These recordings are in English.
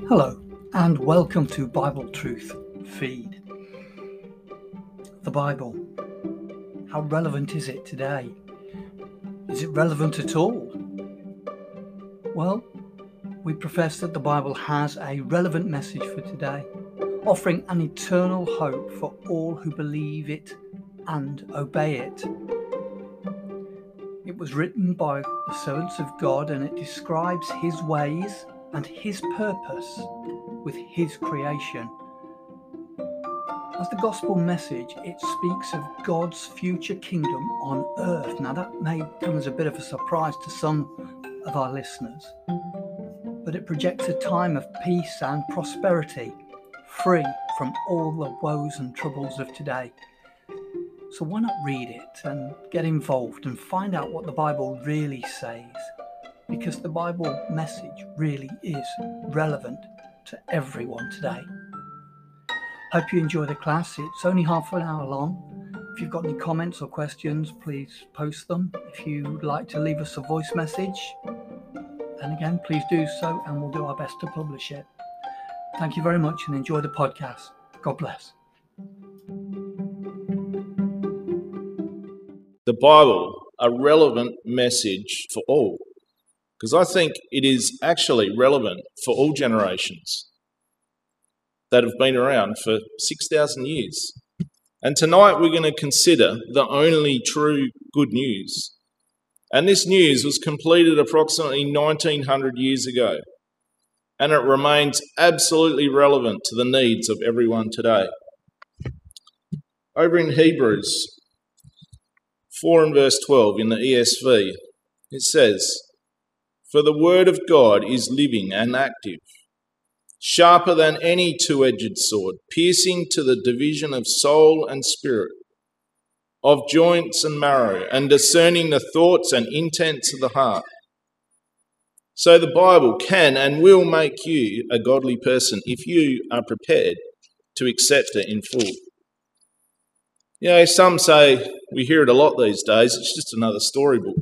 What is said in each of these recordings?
Hello and welcome to Bible Truth Feed. The Bible, how relevant is it today? Is it relevant at all? Well, we profess that the Bible has a relevant message for today, offering an eternal hope for all who believe it and obey it. It was written by the servants of God, and it describes His ways and His purpose with His creation. As the gospel message, it speaks of God's future kingdom on earth. Now that may come as a bit of a surprise to some of our listeners, but it projects a time of peace and prosperity, free from all the woes and troubles of today. So why not read it and get involved and find out what the Bible really says? Because the Bible message really is relevant to everyone today. Hope you enjoy the class. It's only half an hour long. If you've got any comments or questions, please post them. If you'd like to leave us a voice message, then again, please do so and we'll do our best to publish it. Thank you very much and enjoy the podcast. God bless. The Bible, a relevant message for all, because I think it is actually relevant for all generations that have been around for 6,000 years. And tonight we're going to consider the only true good news. And this news was completed approximately 1900 years ago, and it remains absolutely relevant to the needs of everyone today. Over in Hebrews 4 and verse 12 in the ESV, it says, "For the word of God is living and active, sharper than any two-edged sword, piercing to the division of soul and spirit, of joints and marrow, and discerning the thoughts and intents of the heart." So the Bible can and will make you a godly person if you are prepared to accept it in full. You know, some say, we hear it a lot these days, it's just another storybook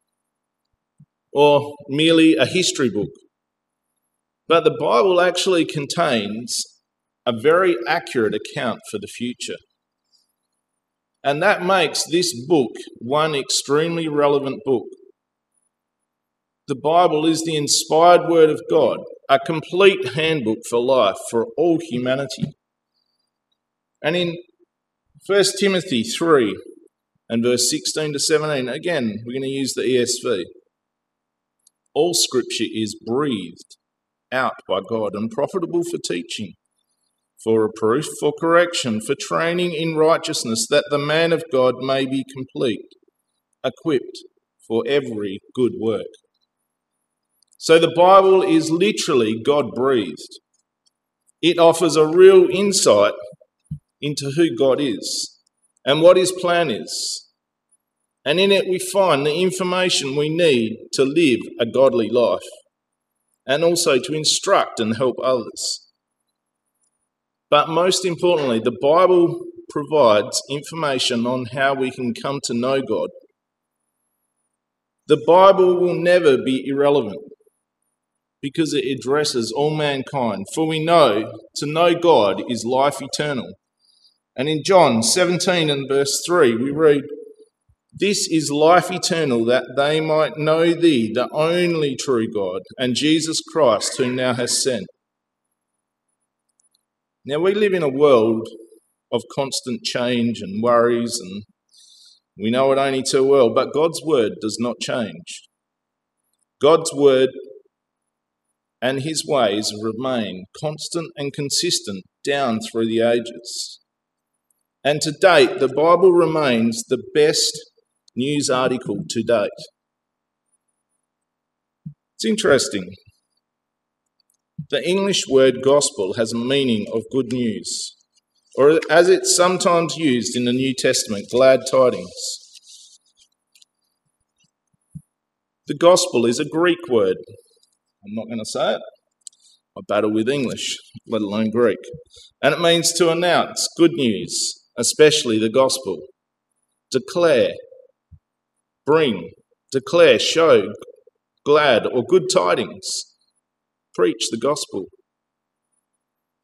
or merely a history book. But the Bible actually contains a very accurate account for the future. And that makes this book one extremely relevant book. The Bible is the inspired word of God, a complete handbook for life for all humanity. And in 1 Timothy 3 and verse 16 to 17, again, we're going to use the ESV. All scripture is breathed out by God and profitable for teaching, for reproof, for correction, for training in righteousness, that the man of God may be complete, equipped for every good work. So the Bible is literally God-breathed. It offers a real insight into who God is and what His plan is. And in it we find the information we need to live a godly life and also to instruct and help others. But most importantly, the Bible provides information on how we can come to know God. The Bible will never be irrelevant because it addresses all mankind, for we know to know God is life eternal. And in John 17 and verse 3, we read, "This is life eternal, that they might know thee, the only true God, and Jesus Christ, whom thou hast sent." Now, we live in a world of constant change and worries, and we know it only too well, but God's word does not change. God's word and His ways remain constant and consistent down through the ages. And to date, the Bible remains the best news article to date. It's interesting. The English word gospel has a meaning of good news, or as it's sometimes used in the New Testament, glad tidings. The gospel is a Greek word. I'm not going to say it. I battle with English, let alone Greek. And it means to announce good news, especially the gospel. Declare, bring, declare, show, glad or good tidings. Preach the gospel.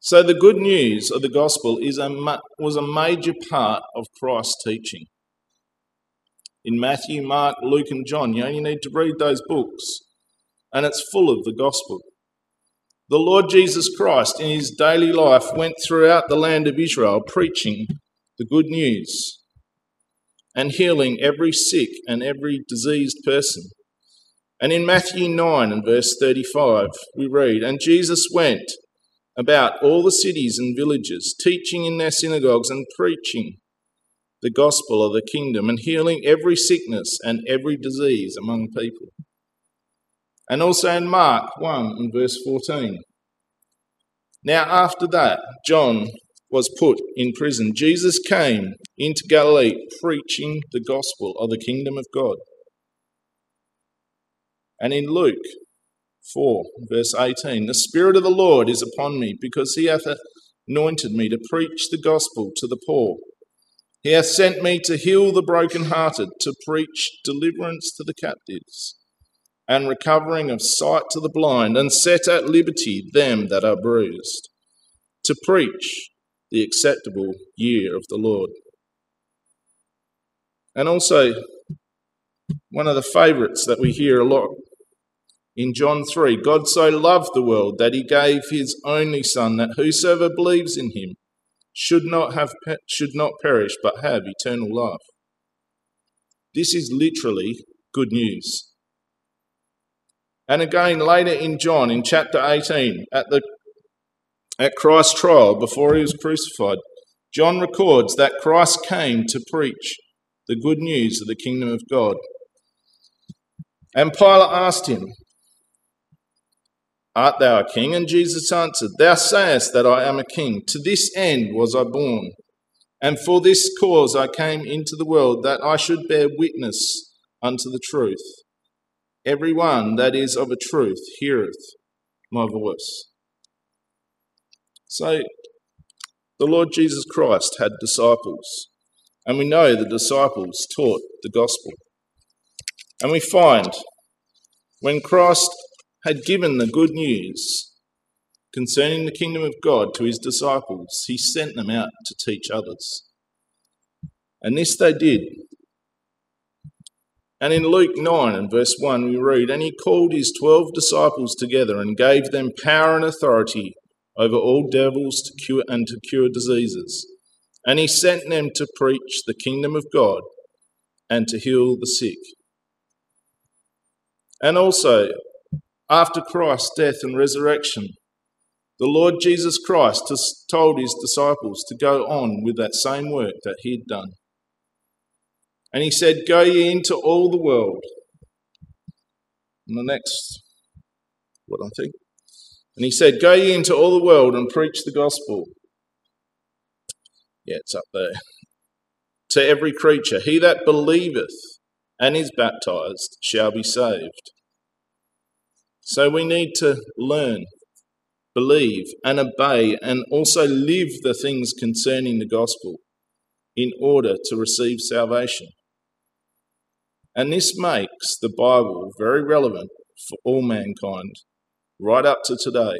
So the good news of the gospel was a major part of Christ's teaching. In Matthew, Mark, Luke and John, you only need to read those books, and it's full of the gospel. The Lord Jesus Christ in his daily life went throughout the land of Israel preaching the good news and healing every sick and every diseased person. And in Matthew 9 and verse 35 we read, "And Jesus went about all the cities and villages, teaching in their synagogues and preaching the gospel of the kingdom and healing every sickness and every disease among people." And also in Mark 1 and verse 14. "Now after that, John was put in prison. Jesus came into Galilee preaching the gospel of the kingdom of God." And in Luke 4 verse 18, "The Spirit of the Lord is upon me, because he hath anointed me to preach the gospel to the poor. He hath sent me to heal the brokenhearted, to preach deliverance to the captives, and recovering of sight to the blind, and set at liberty them that are bruised, to preach the acceptable year of the Lord." And also, one of the favourites that we hear a lot, in John 3, "God so loved the world that he gave his only Son, that whosoever believes in him should not perish, but have eternal life." This is literally good news. And again, later in John, in chapter 18, at Christ's trial before he was crucified, John records that Christ came to preach the good news of the kingdom of God. And Pilate asked him, "Art thou a king?" And Jesus answered, "Thou sayest that I am a king. To this end was I born, and for this cause I came into the world, that I should bear witness unto the truth. Every one that is of a truth heareth my voice." So the Lord Jesus Christ had disciples, and we know the disciples taught the gospel. And we find when Christ had given the good news concerning the kingdom of God to his disciples, he sent them out to teach others. And this they did. And in Luke 9 and verse 1 we read, "And he called his 12 disciples together and gave them power and authority over all devils to cure diseases. And he sent them to preach the kingdom of God and to heal the sick." And also, after Christ's death and resurrection, the Lord Jesus Christ has told his disciples to go on with that same work that he had done. And he said, "Go ye into all the world." And the next, And he said, "Go ye into all the world and preach the gospel." Yeah, it's up there. "To every creature. He that believeth and is baptized shall be saved." So we need to learn, believe and obey, and also live the things concerning the gospel in order to receive salvation. And this makes the Bible very relevant for all mankind, right up to today.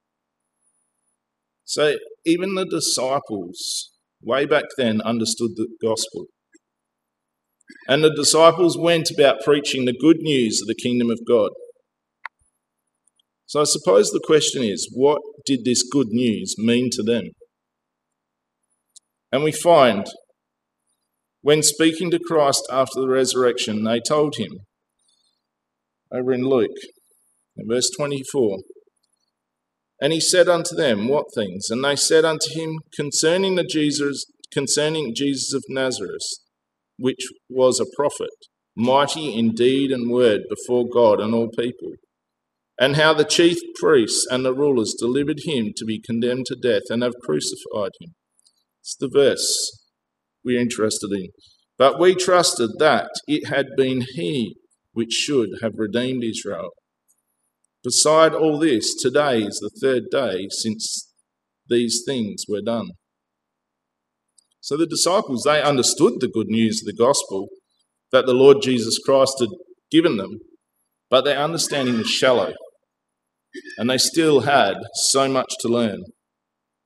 So even the disciples way back then understood the gospel. And the disciples went about preaching the good news of the kingdom of God. So I suppose the question is, what did this good news mean to them? And we find, when speaking to Christ after the resurrection, they told him, over in Luke, in verse 24, "And he said unto them, What things? And they said unto him, concerning Jesus of Nazareth, which was a prophet, mighty in deed and word before God and all people, and how the chief priests and the rulers delivered him to be condemned to death and have crucified him." It's the verse we're interested in. "But we trusted that it had been he which should have redeemed Israel. Beside all this, today is the third day since these things were done." So the disciples, they understood the good news of the gospel that the Lord Jesus Christ had given them, but their understanding was shallow, and they still had so much to learn.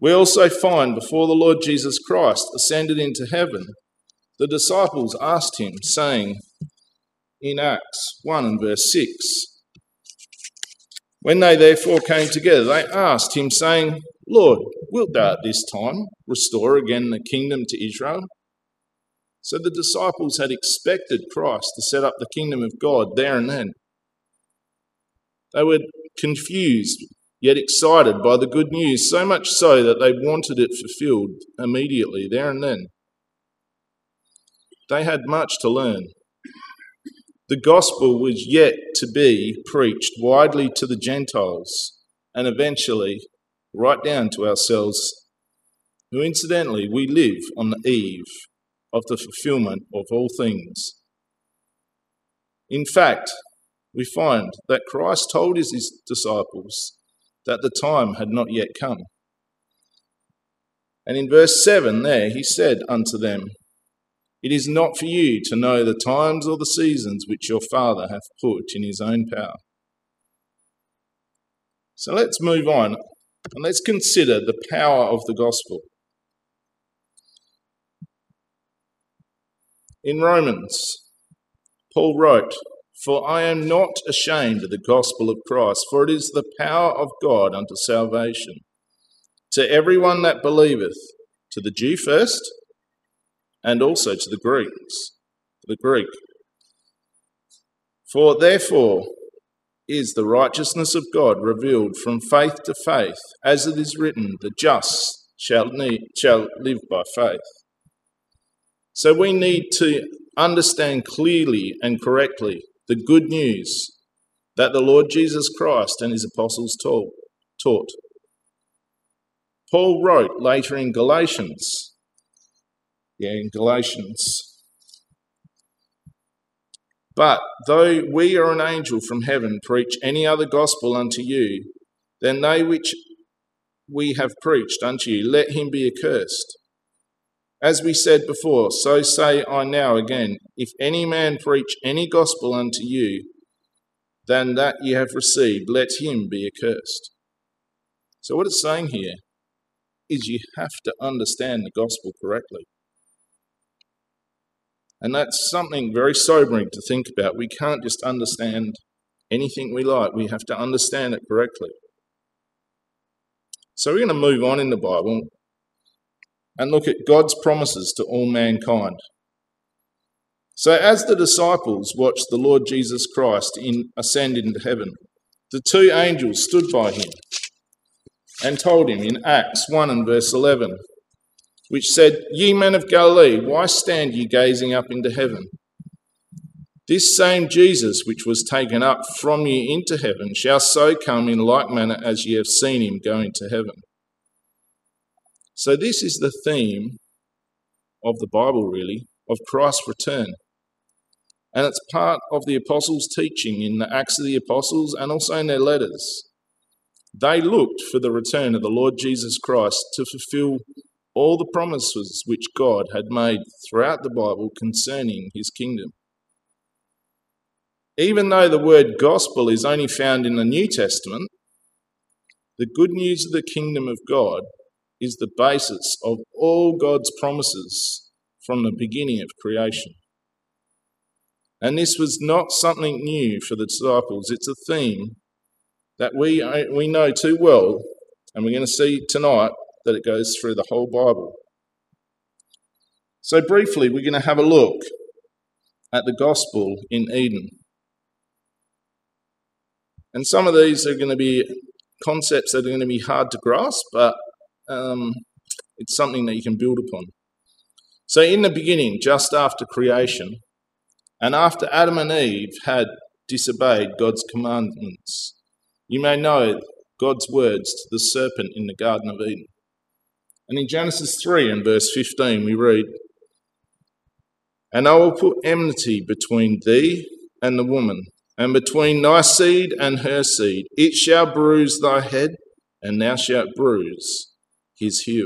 We also find before the Lord Jesus Christ ascended into heaven, the disciples asked him, saying in Acts 1 and verse 6, "When they therefore came together, they asked him, saying, Lord, wilt thou at this time restore again the kingdom to Israel?" So the disciples had expected Christ to set up the kingdom of God there and then. They were confused, yet excited by the good news, so much so that they wanted it fulfilled immediately, there and then. They had much to learn. The gospel was yet to be preached widely to the Gentiles, and eventually right down to ourselves, who incidentally we live on the eve of the fulfillment of all things. In fact, we find that Christ told his disciples that the time had not yet come. And in verse 7 there, he said unto them, "It is not for you to know the times or the seasons which your Father hath put in his own power." So let's move on and let's consider the power of the gospel. In Romans, Paul wrote, "For I am not ashamed of the gospel of Christ, for it is the power of God unto salvation, to everyone that believeth, to the Jew first, and also to the Greek. For therefore is the righteousness of God revealed from faith to faith, as it is written, the just shall live by faith." So we need to understand clearly and correctly the good news that the Lord Jesus Christ and his apostles taught. Paul wrote later in Galatians, "But though we or an angel from heaven preach any other gospel unto you than they which we have preached unto you, let him be accursed. As we said before, so say I now again, if any man preach any gospel unto you than that ye have received, let him be accursed." So what it's saying here is you have to understand the gospel correctly. And that's something very sobering to think about. We can't just understand anything we like. We have to understand it correctly. So we're going to move on in the Bible and look at God's promises to all mankind. So as the disciples watched the Lord Jesus Christ ascend into heaven, the two angels stood by him and told him in Acts 1 and verse 11, which said, "Ye men of Galilee, why stand ye gazing up into heaven? This same Jesus which was taken up from you into heaven shall so come in like manner as ye have seen him go into heaven." So this is the theme of the Bible, really, of Christ's return. And it's part of the apostles' teaching in the Acts of the Apostles and also in their letters. They looked for the return of the Lord Jesus Christ to fulfill all the promises which God had made throughout the Bible concerning his kingdom. Even though the word gospel is only found in the New Testament, the good news of the kingdom of God is the basis of all God's promises from the beginning of creation. And this was not something new for the disciples. It's a theme that we know too well, and we're going to see tonight that it goes through the whole Bible. So briefly, we're going to have a look at the gospel in Eden. And some of these are going to be concepts that are going to be hard to grasp, but it's something that you can build upon. So in the beginning, just after creation, and after Adam and Eve had disobeyed God's commandments, you may know God's words to the serpent in the Garden of Eden. And in Genesis 3 and verse 15 we read, "And I will put enmity between thee and the woman, and between thy seed and her seed. It shall bruise thy head, and thou shalt bruise his heel."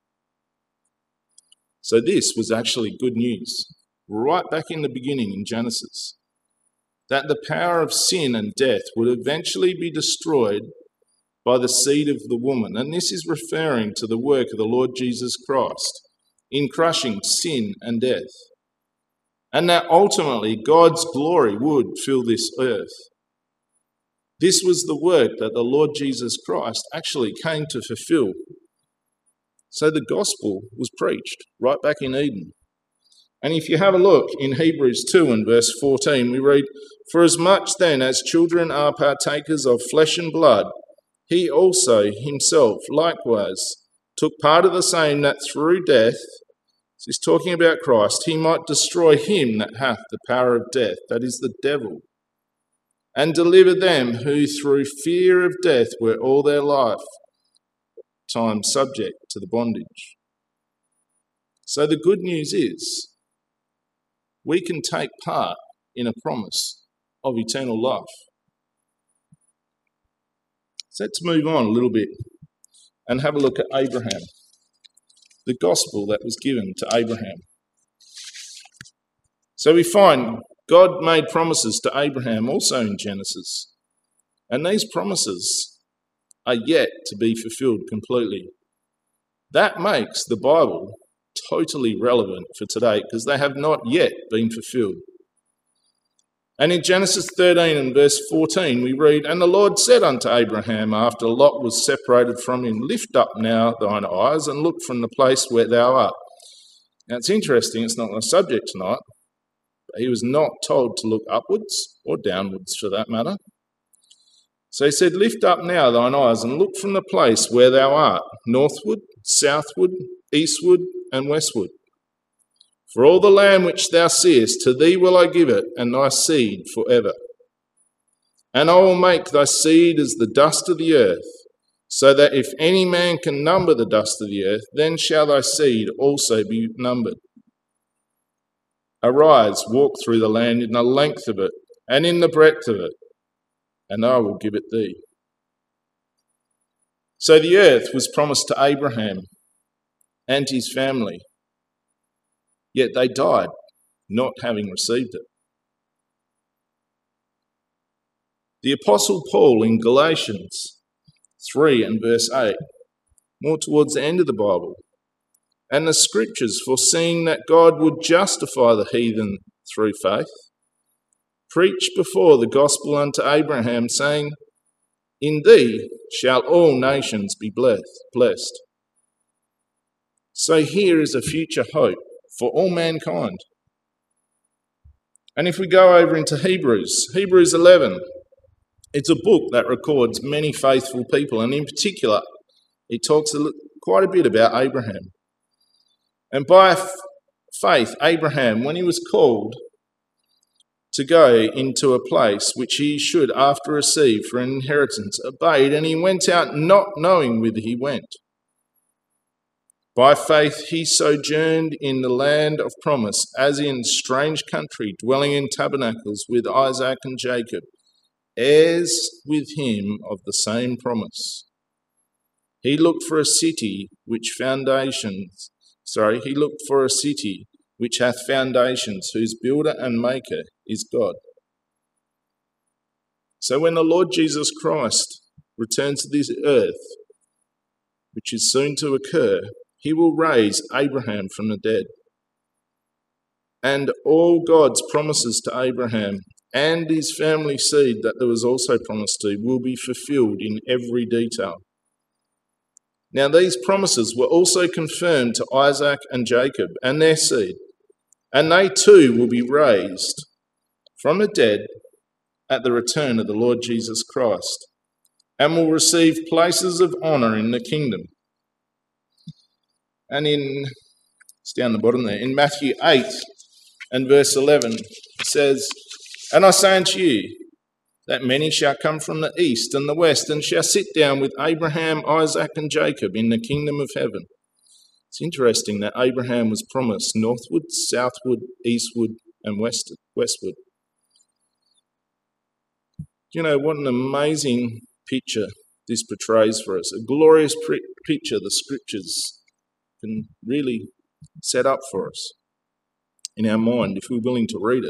So this was actually good news, right back in the beginning in Genesis, that the power of sin and death would eventually be destroyed by the seed of the woman. And this is referring to the work of the Lord Jesus Christ in crushing sin and death. And that ultimately God's glory would fill this earth. This was the work that the Lord Jesus Christ actually came to fulfill. So the gospel was preached right back in Eden. And if you have a look in Hebrews 2 and verse 14, we read, "For as much then as children are partakers of flesh and blood, he also himself likewise took part of the same, that through death," he's talking about Christ, "he might destroy him that hath the power of death," that is the devil, "and deliver them who through fear of death were all their lifetime subject to the bondage." So the good news is we can take part in a promise of eternal life. So let's move on a little bit and have a look at Abraham, the gospel that was given to Abraham. So we find God made promises to Abraham also in Genesis, and these promises are yet to be fulfilled completely. That makes the Bible totally relevant for today because they have not yet been fulfilled. And in Genesis 13 and verse 14 we read, "And the Lord said unto Abraham after Lot was separated from him, Lift up now thine eyes and look from the place where thou art." Now it's interesting, it's not my subject tonight, but he was not told to look upwards or downwards for that matter. So he said, "Lift up now thine eyes and look from the place where thou art, northward, southward, eastward, and westward. For all the land which thou seest, to thee will I give it, and thy seed for ever. And I will make thy seed as the dust of the earth, so that if any man can number the dust of the earth, then shall thy seed also be numbered. Arise, walk through the land in the length of it, and in the breadth of it, and I will give it thee." So the earth was promised to Abraham and his family, yet they died not having received it. The Apostle Paul in Galatians 3 and verse 8, more towards the end of the Bible, "And the Scriptures, foreseeing that God would justify the heathen through faith, preached before the gospel unto Abraham, saying, In thee shall all nations be blessed." So here is a future hope for all mankind. And if we go over into Hebrews 11, it's a book that records many faithful people, and in particular, it talks quite a bit about Abraham. And by faith, Abraham, when he was called to go into a place which he should after receive for an inheritance, obeyed, and he went out not knowing whither he went. By faith he sojourned in the land of promise, as in strange country, dwelling in tabernacles with Isaac and Jacob, heirs with him of the same promise. He looked for a city which hath foundations, whose builder and maker is God. So when the Lord Jesus Christ returns to this earth, which is soon to occur, he will raise Abraham from the dead. And all God's promises to Abraham and his family seed that there was also promised to will be fulfilled in every detail. Now these promises were also confirmed to Isaac and Jacob and their seed, and they too will be raised from the dead at the return of the Lord Jesus Christ, and will receive places of honour in the kingdom. And it's down the bottom there, in Matthew 8 and verse 11, it says, "And I say unto you, that many shall come from the east and the west, and shall sit down with Abraham, Isaac, and Jacob in the kingdom of heaven." It's interesting that Abraham was promised northward, southward, eastward, and westward. You know, what an amazing picture this portrays for us. A glorious picture the Scriptures can really set up for us in our mind if we're willing to read it.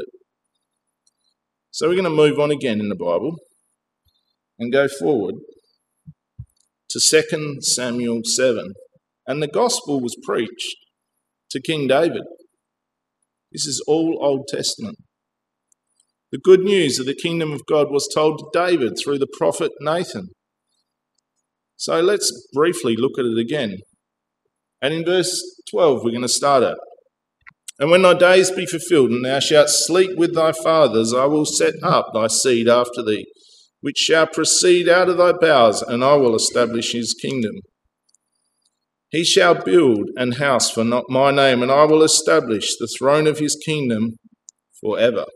So we're going to move on again in the Bible and go forward to 2 Samuel 7, and the gospel was preached to King David. This is all Old Testament. The good news of the kingdom of God was told to David through the prophet Nathan. So let's briefly look at it again. And in verse 12, we're going to start at. And when thy days be fulfilled, and thou shalt sleep with thy fathers, I will set up thy seed after thee, which shall proceed out of thy bowels, and I will establish his kingdom. He shall build an house for my name, and I will establish the throne of his kingdom forever.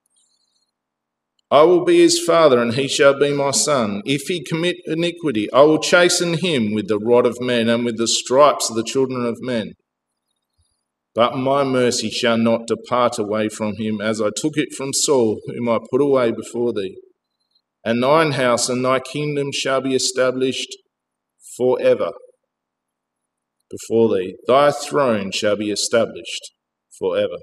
I will be his father, and he shall be my son. If he commit iniquity, I will chasten him with the rod of men and with the stripes of the children of men. But my mercy shall not depart away from him, as I took it from Saul, whom I put away before thee. And thine house and thy kingdom shall be established forever before thee. Thy throne shall be established forever.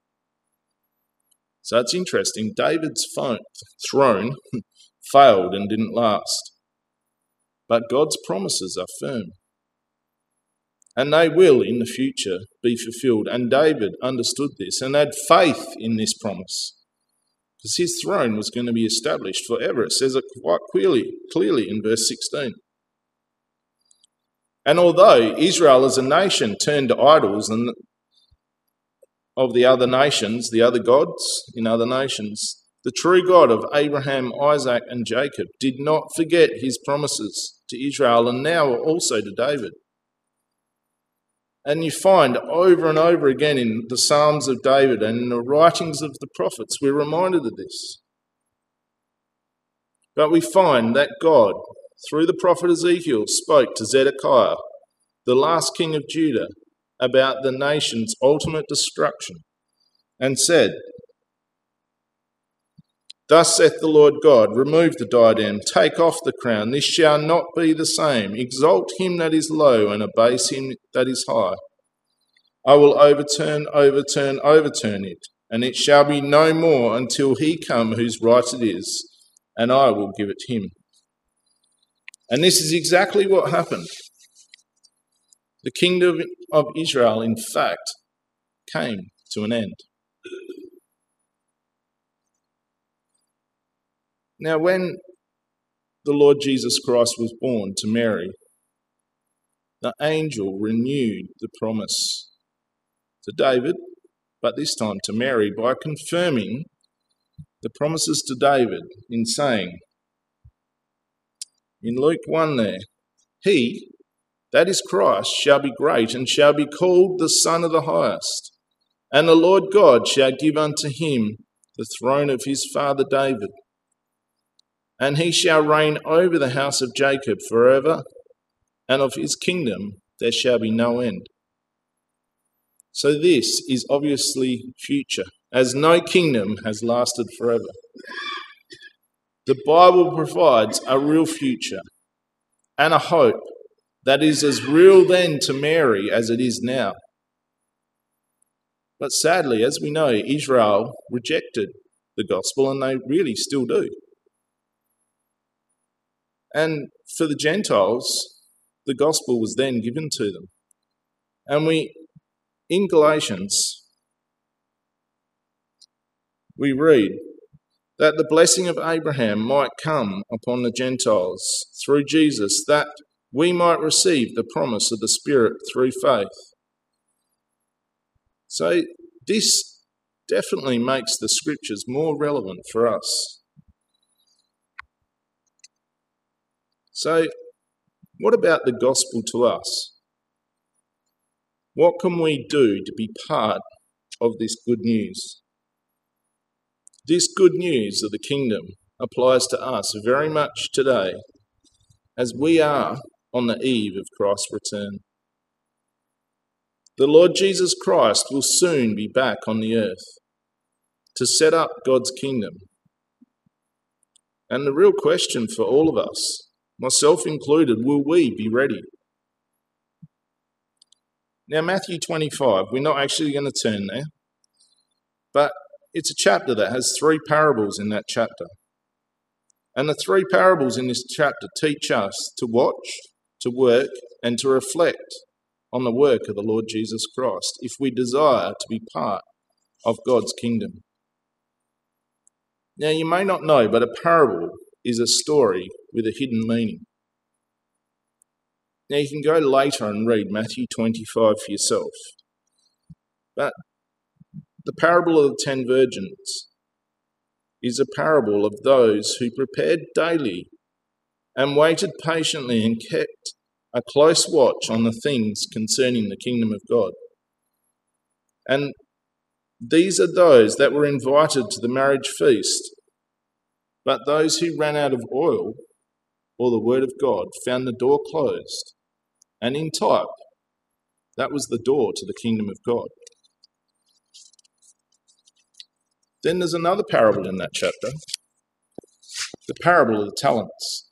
So it's interesting, David's throne failed and didn't last. But God's promises are firm. And they will, in the future, be fulfilled. And David understood this and had faith in this promise, because his throne was going to be established forever. It says it quite clearly in verse 16. And although Israel as a nation turned to idols and of the other nations, the other gods in other nations, the true God of Abraham, Isaac and Jacob did not forget his promises to Israel, and now also to David. And you find over and over again in the Psalms of David and in the writings of the prophets, we're reminded of this. But we find that God, through the prophet Ezekiel, spoke to Zedekiah, the last king of Judah, about the nation's ultimate destruction, and said, Thus saith the Lord God, remove the diadem, take off the crown, this shall not be the same. Exalt him that is low, and abase him that is high. I will overturn it, and it shall be no more until he come whose right it is, and I will give it him. And this is exactly what happened. The kingdom of Israel, in fact, came to an end. Now, when the Lord Jesus Christ was born to Mary, the angel renewed the promise to David, but this time to Mary, by confirming the promises to David in saying, in Luke 1 there, he, that is Christ, shall be great and shall be called the Son of the Highest. And the Lord God shall give unto him the throne of his father David. And he shall reign over the house of Jacob forever, and of his kingdom there shall be no end. So this is obviously future, as no kingdom has lasted forever. The Bible provides a real future and a hope that is as real then to Mary as it is now. But sadly, as we know, Israel rejected the gospel, and they really still do. And for the Gentiles, the gospel was then given to them. And in Galatians, we read that the blessing of Abraham might come upon the Gentiles through Jesus, that we might receive the promise of the Spirit through faith. So this definitely makes the Scriptures more relevant for us. So what about the gospel to us? What can we do to be part of this good news? This good news of the kingdom applies to us very much today, as we are on the eve of Christ's return. The Lord Jesus Christ will soon be back on the earth to set up God's kingdom. And the real question for all of us, myself included, will we be ready? Now, Matthew 25, we're not actually going to turn there, but it's a chapter that has 3 parables in that chapter. And the 3 parables in this chapter teach us to watch, to work and to reflect on the work of the Lord Jesus Christ if we desire to be part of God's kingdom. Now, you may not know, but a parable is a story with a hidden meaning. Now, you can go later and read Matthew 25 for yourself. But the parable of the 10 virgins is a parable of those who prepared daily and waited patiently and kept a close watch on the things concerning the kingdom of God. And these are those that were invited to the marriage feast, but those who ran out of oil or the word of God found the door closed. And in type, that was the door to the kingdom of God. Then there's another parable in that chapter, the parable of the talents.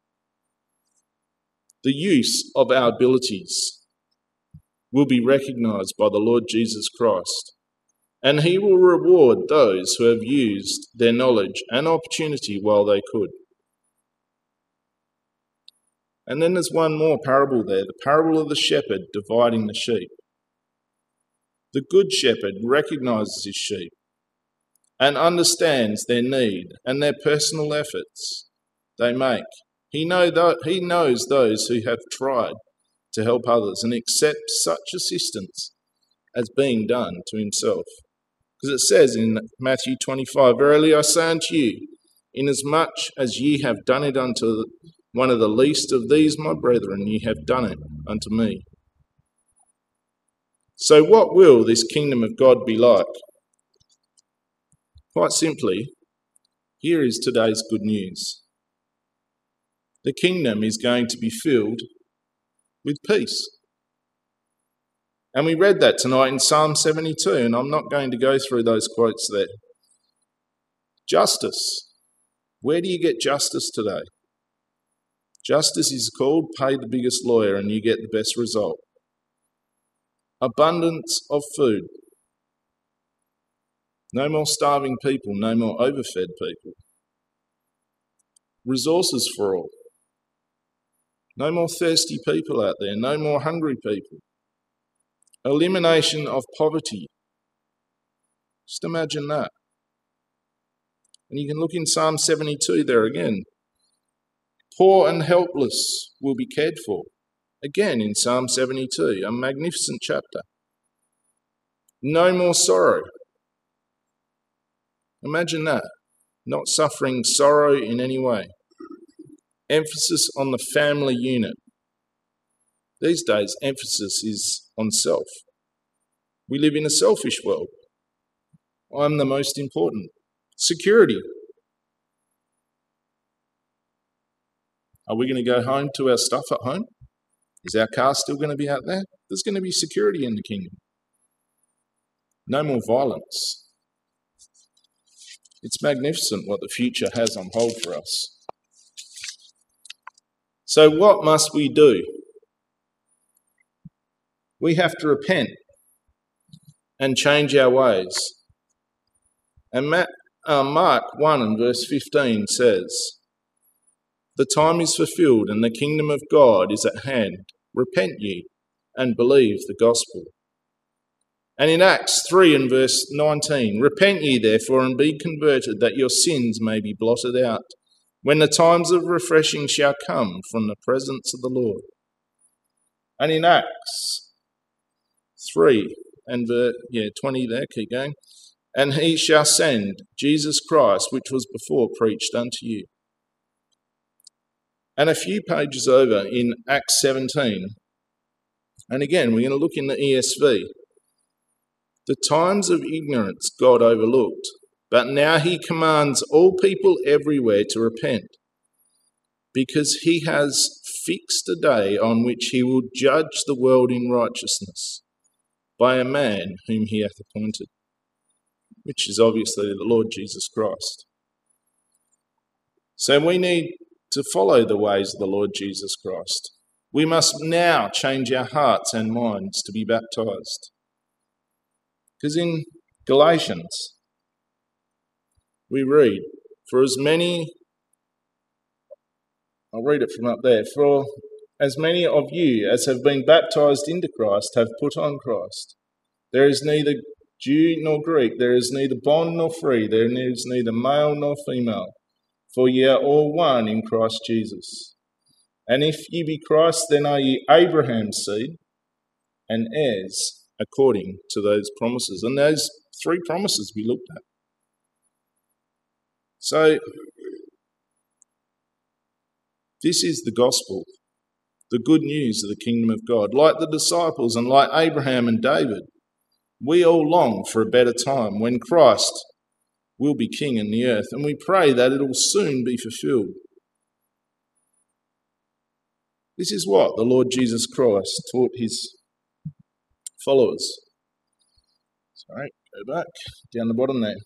The use of our abilities will be recognised by the Lord Jesus Christ, and he will reward those who have used their knowledge and opportunity while they could. And then there's one more parable there, the parable of the shepherd dividing the sheep. The good shepherd recognises his sheep and understands their need and their personal efforts they make. He knows those who have tried to help others and accepts such assistance as being done to himself. Because it says in Matthew 25, "Verily I say unto you, inasmuch as ye have done it unto one of the least of these my brethren, ye have done it unto me." So what will this kingdom of God be like? Quite simply, here is today's good news. The kingdom is going to be filled with peace. And we read that tonight in Psalm 72, and I'm not going to go through those quotes there. Justice. Where do you get justice today? Justice is called pay the biggest lawyer and you get the best result. Abundance of food. No more starving people, no more overfed people. Resources for all. No more thirsty people out there, no more hungry people. Elimination of poverty. Just imagine that. And you can look in Psalm 72 there again. Poor and helpless will be cared for. Again in Psalm 72, a magnificent chapter. No more sorrow. Imagine that. Not suffering sorrow in any way. Emphasis on the family unit. These days, emphasis is on self. We live in a selfish world. I'm the most important. Security. Are we going to go home to our stuff at home? Is our car still going to be out there? There's going to be security in the kingdom. No more violence. It's magnificent what the future has on hold for us. So what must we do? We have to repent and change our ways. And Mark 1 and verse 15 says, "The time is fulfilled and the kingdom of God is at hand. Repent ye and believe the gospel." And in Acts 3 and verse 19, "Repent ye therefore and be converted, that your sins may be blotted out, when the times of refreshing shall come from the presence of the Lord." And in Acts 3 and 20 there, keep going. "And he shall send Jesus Christ, which was before preached unto you." And a few pages over in Acts 17, and again we're going to look in the ESV. "The times of ignorance God overlooked, but now he commands all people everywhere to repent, because he has fixed a day on which he will judge the world in righteousness by a man whom he hath appointed," which is obviously the Lord Jesus Christ. So we need to follow the ways of the Lord Jesus Christ. We must now change our hearts and minds to be baptized. Because in Galatians, we read, "For as many," I'll read it from up there, "for as many of you as have been baptized into Christ have put on Christ. There is neither Jew nor Greek, there is neither bond nor free, there is neither male nor female, for ye are all one in Christ Jesus. And if ye be Christ, then are ye Abraham's seed and heirs according to those promises. And those three promises we looked at. So, this is the gospel, the good news of the kingdom of God. Like the disciples and like Abraham and David, we all long for a better time when Christ will be king in the earth, and we pray that it will soon be fulfilled. This is what the Lord Jesus Christ taught his followers. Sorry, go back, down the bottom there.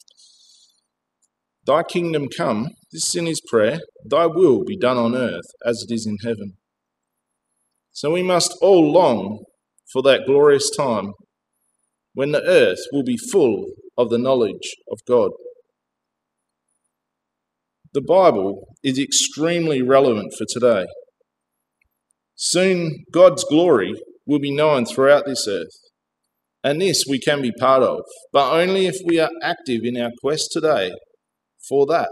Thy kingdom come, this is in his prayer, thy will be done on earth as it is in heaven. So we must all long for that glorious time when the earth will be full of the knowledge of God. The Bible is extremely relevant for today. Soon God's glory will be known throughout this earth, and this we can be part of, but only if we are active in our quest today for that.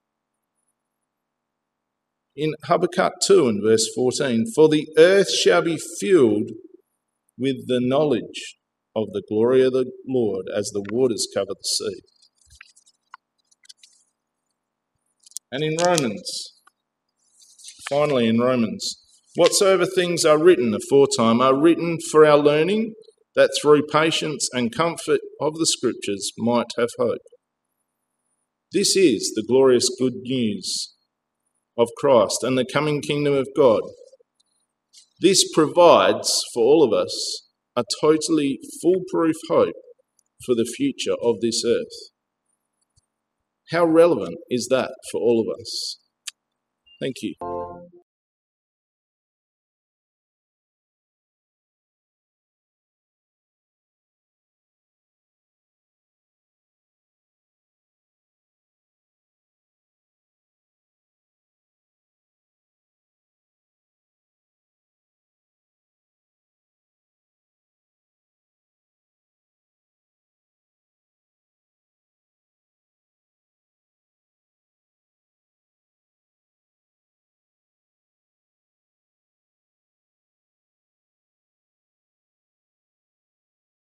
In Habakkuk 2 and verse 14, for the earth shall be filled with the knowledge of the glory of the Lord as the waters cover the sea. And in Romans, finally in Romans, whatsoever things are written aforetime are written for our learning, that through patience and comfort of the Scriptures might have hope. This is the glorious good news of Christ and the coming kingdom of God. This provides for all of us a totally foolproof hope for the future of this earth. How relevant is that for all of us? Thank you.